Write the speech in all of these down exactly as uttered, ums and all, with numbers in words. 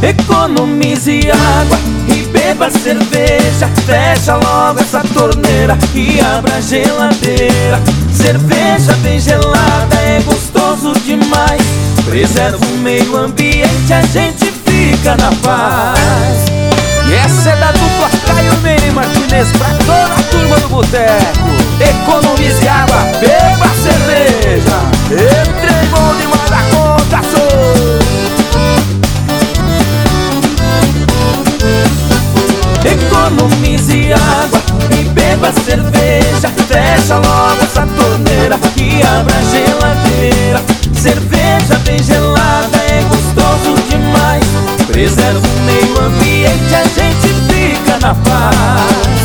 Economize água e beba cerveja. Fecha logo essa torneira e abra a geladeira. Cerveja bem gelada é gostoso demais. Preserva o meio ambiente, a gente fica na paz. E essa é da dupla Caio Mene Martinez pra toda a turma do boteco. Economize água, beba cerveja. Entrei bom demais da conta, sou. Economize água e beba cerveja. Fecha logo essa torneira e abra a geladeira. Cerveja bem gelada é gostoso demais. Preserva o meio ambiente, a gente fica na paz.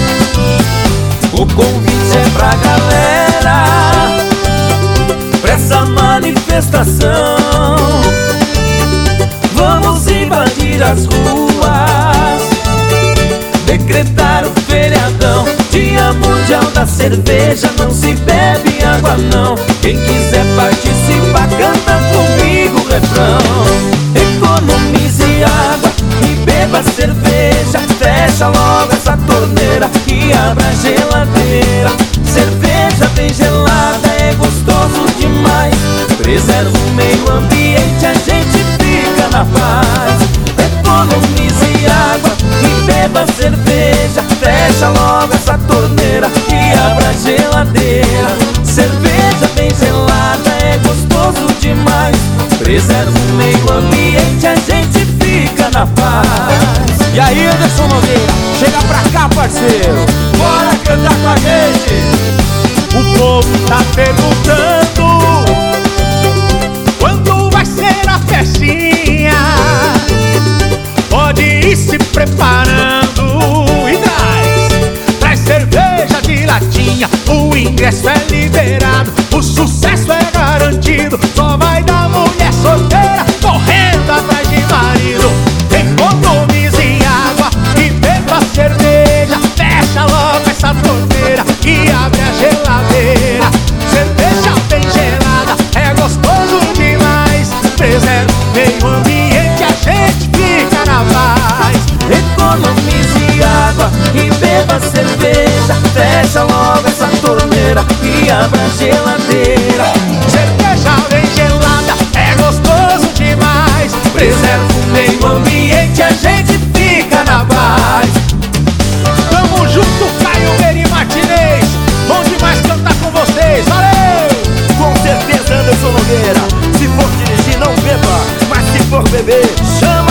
O convite é pra galera pra essa manifestação. Vamos invadir as ruas, decretar o feriadão. Dia Mundial da Cerveja, não se bebe água não. Quem quiser participar, canta comigo o refrão. Economize água e beba cerveja. Fecha logo essa torneira e abra a geladeira. Cerveja bem gelada é gostoso demais. Preserva o meio ambiente, a gente fica na paz. Economize água e beba cerveja. Fecha logo essa torneira e abra a geladeira. Cerveja bem gelada é gostoso demais. Preserva o meio ambiente, a gente fica na paz. E aí, Anderson Nogueira, chega pra cá, parceiro. Bora cantar com a gente. O povo tá perguntando quando vai ser a festinha. Pode ir se preparando e traz, traz cerveja de latinha. O ingresso é liberado, o sucesso é garantido. Só vai dar mulher solteira correndo atrás de marido. Economize água e beba cerveja. Fecha logo essa torneira e abre a geladeira. Cerveja bem gelada é gostoso demais. Preserva o meio ambiente, a gente fica na paz. Economize água e beba cerveja. Fecha logo essa torneira e abra a geladeira. Cerveja bem gelada é gostoso demais. Preserva o meio ambiente, a gente fica na paz. Tamo junto, Caio Mene Martinez. Bom demais cantar com vocês, valeu! Com certeza, Anderson Nogueira. Se for dirigir, não beba, mas se for beber, chama